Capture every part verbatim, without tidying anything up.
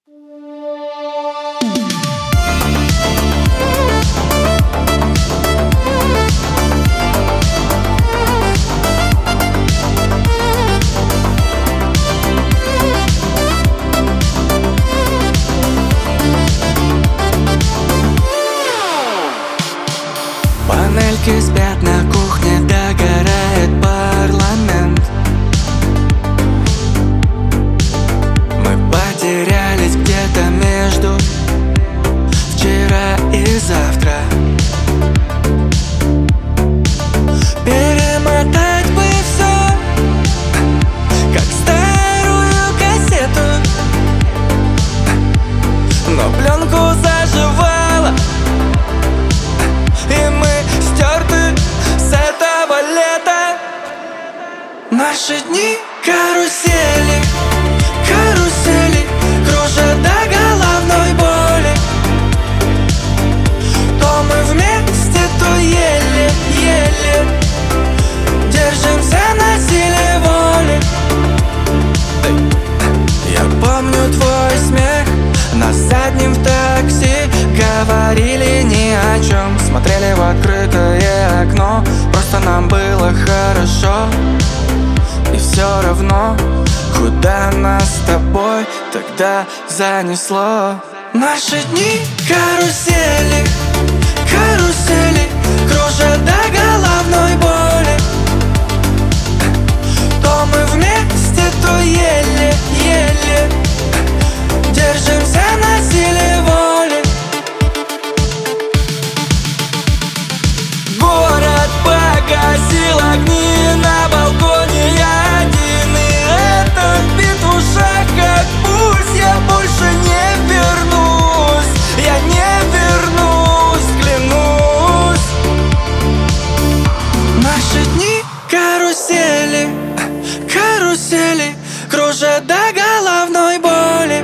Панельки спят на кухне, догорает парламент. Мы потерялись где-то между вчера и завтра. Перемотать бы все, как старую кассету, но пленку заживала, и мы стерты с этого лета. Наши дни карусели, карусели, кружат до головной боли. То мы вместе, то еле-еле держимся на силе воли. Я помню твой смех на заднем в такси. Говорили ни о чем, смотрели в открытое окно. Просто нам было хорошо, и все равно, куда нас с тобой тогда занесло. Наши дни карусели, карусели, кружат до головной боли. То мы вместе, то еле-еле держимся на силе воли. Город погасил огни на балконе, я один, и это бит в ушах, как пульс. Я больше не вернусь, я не вернусь, клянусь. Наши дни карусели, карусели, кружат до головной боли.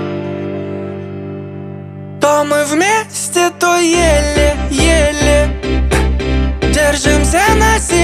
То мы вместе, то еле-еле держимся на силе.